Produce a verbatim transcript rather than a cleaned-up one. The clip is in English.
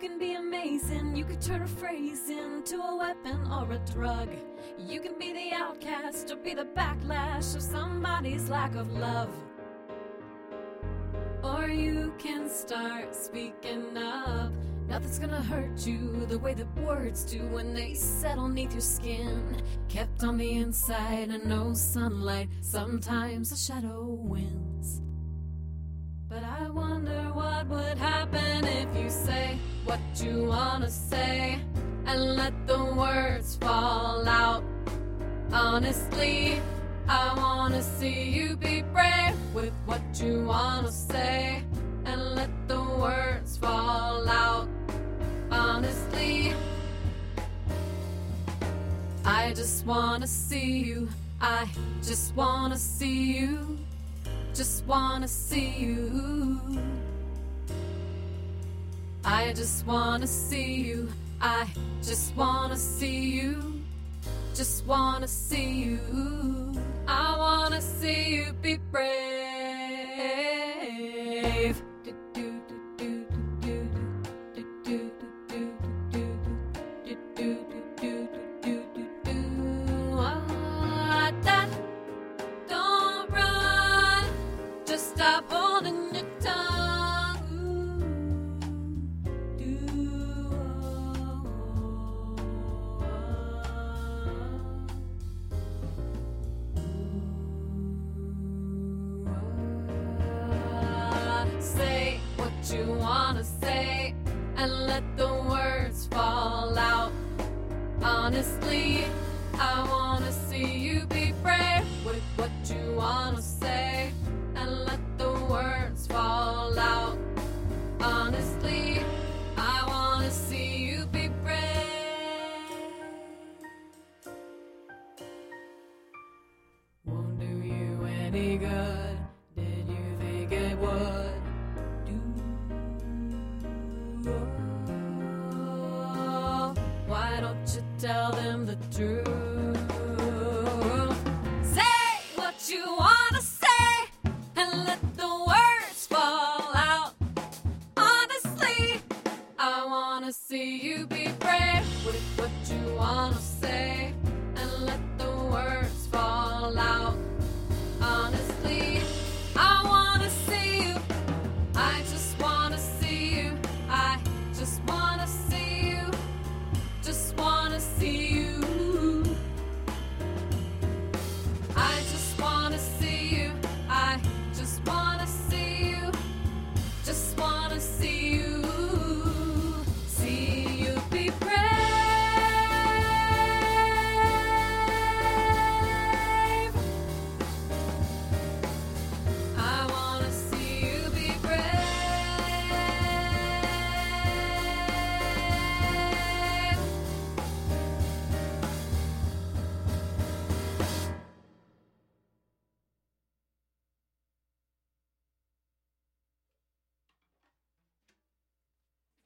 can be amazing. You could turn a phrase into a weapon or a drug. You can be the outcast or be the backlash of somebody's lack of love. Or you can start speaking up. Nothing's gonna hurt you the way that words do when they settle neath your skin. Kept on the inside and no sunlight. Sometimes a shadow wins. But I wonder what would happen if you say what you wanna say and let the words fall out. Honestly, I wanna see you be brave with what you wanna say and let the words fall out. Honestly, I just wanna see you. I just wanna see you. Just wanna see you. I just wanna see you. I just wanna see you. Just wanna see you. I wanna see you be brave. Don't run, just stop holding your tongue. Say what you wanna say and let the words fall out. Honestly, I wanna see you be brave with what you wanna say and let the words fall out. Honestly, I wanna see you be brave. Won't do you any good. Did you think it would? Oh, why don't you tell them the truth? Say what you want.